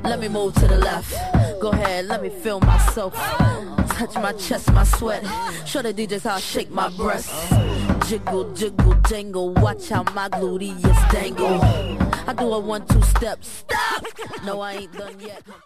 Let me move to the left. Go ahead, let me feel myself. Touch my chest, my sweat. Show the DJs how I shake my breasts. Jiggle, jiggle, jangle. Watch how my gluteus dangle. I do a 1-2 step. Stop! No, I ain't done yet.